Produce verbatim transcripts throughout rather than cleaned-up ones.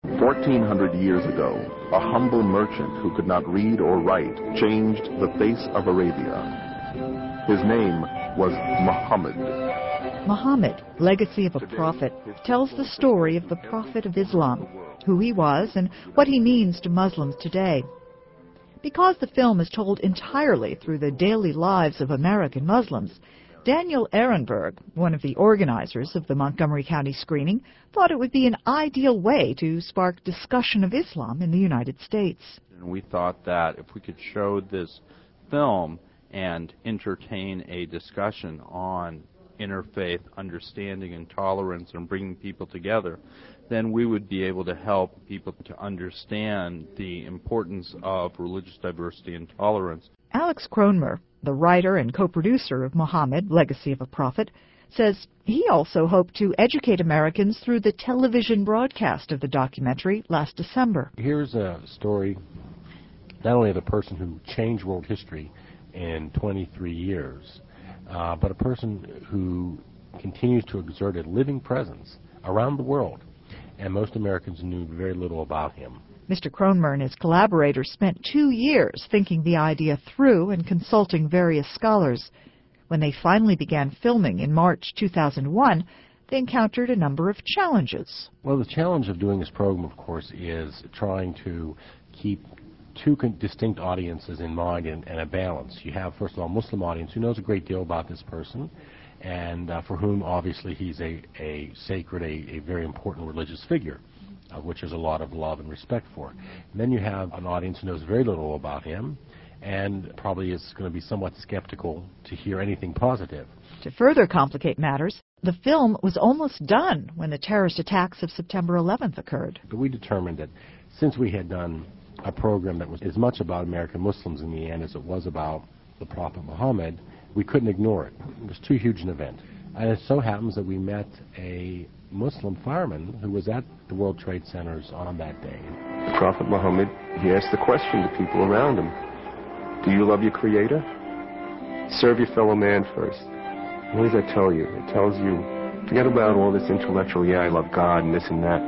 Fourteen hundred years ago, a humble merchant who could not read or write changed the face of Arabia. His name was Muhammad. Muhammad, Legacy of a Prophet, tells the story of the Prophet of Islam, who he was and what he means to Muslims today. Because the film is told entirely through the daily lives of American Muslims, Daniel Ehrenberg, one of the organizers of the Montgomery County screening, thought it would be an ideal way to spark discussion of Islam in the United States. We thought that if we could show this film and entertain a discussion on interfaith understanding and tolerance and bringing people together, then we would be able to help people to understand the importance of religious diversity and tolerance. Alex Kronmer, the writer and co-producer of Muhammad, Legacy of a Prophet, says he also hoped to educate Americans through the television broadcast of the documentary last December. Here's a story not only of a person who changed world history in twenty-three years, uh, but a person who continues to exert a living presence around the world, and most Americans knew very little about him. Mister Kronmer and his collaborators spent two years thinking the idea through and consulting various scholars. When they finally began filming in March two thousand one, they encountered a number of challenges. Well, the challenge of doing this program, of course, is trying to keep two distinct audiences in mind and, and a balance. You have, first of all, a Muslim audience who knows a great deal about this person, and uh, for whom, obviously, he's a, a sacred, a, a very important religious figure, of which there's a lot of love and respect for. And then you have an audience who knows very little about him and probably is going to be somewhat skeptical to hear anything positive. To further complicate matters, the film was almost done when the terrorist attacks of September eleventh occurred. But we determined that since we had done a program that was as much about American Muslims in the end as it was about the Prophet Muhammad, we couldn't ignore it. It was too huge an event. And it so happens that we met a Muslim fireman who was at the World Trade Centers on that day. The Prophet Muhammad, he asked the question to people around him, do you love your Creator? Serve your fellow man first. And what does that tell you? It tells you, forget about all this intellectual, yeah, I love God and this and that.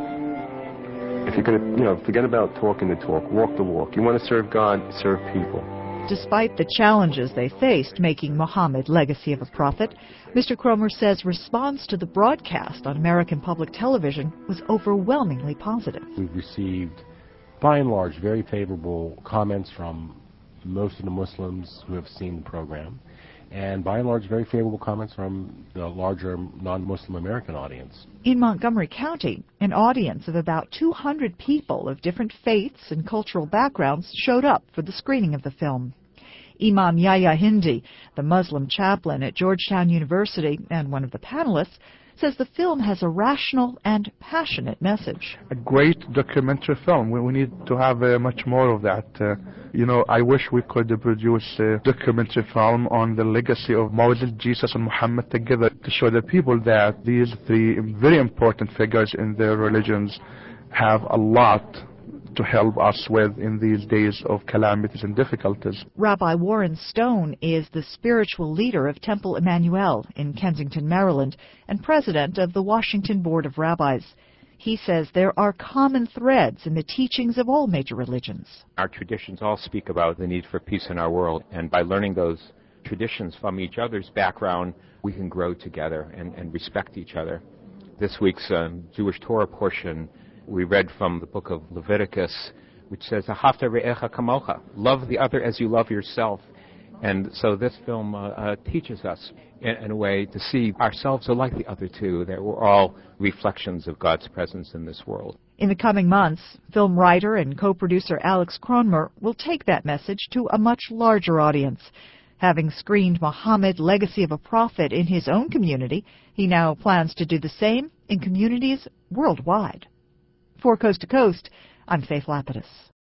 If you're going to, you know, forget about talking the talk, walk the walk. You want to serve God, serve people. Despite the challenges they faced making Muhammad, Legacy of a Prophet, Mister Kronmer says response to the broadcast on American public television was overwhelmingly positive. We've received, by and large, very favorable comments from most of the Muslims who have seen the program, and by and large, very favorable comments from the larger non-Muslim American audience. In Montgomery County, an audience of about two hundred people of different faiths and cultural backgrounds showed up for the screening of the film. Imam Yahya Hindi, the Muslim chaplain at Georgetown University and one of the panelists, says the film has a rational and passionate message. A great documentary film. We, we need to have uh, much more of that. Uh, you know, I wish we could uh, produce a documentary film on the legacy of Moses, Jesus, and Muhammad together to show the people that these three very important figures in their religions have a lot to help us with in these days of calamities and difficulties. Rabbi Warren Stone is the spiritual leader of Temple Emmanuel in Kensington, Maryland, and president of the Washington Board of Rabbis. He says there are common threads in the teachings of all major religions. Our traditions all speak about the need for peace in our world, and by learning those traditions from each other's background, we can grow together and, and respect each other. This week's um, Jewish Torah portion, we read from the book of Leviticus, which says, "Ahavta re'echa kamocha," love the other as you love yourself. And so this film uh, uh, teaches us, in, in a way, to see ourselves alike the other two, that we're all reflections of God's presence in this world. In the coming months, film writer and co-producer Alex Kronmer will take that message to a much larger audience. Having screened Muhammad, Legacy of a Prophet in his own community, he now plans to do the same in communities worldwide. For Coast to Coast, I'm Faith Lapidus.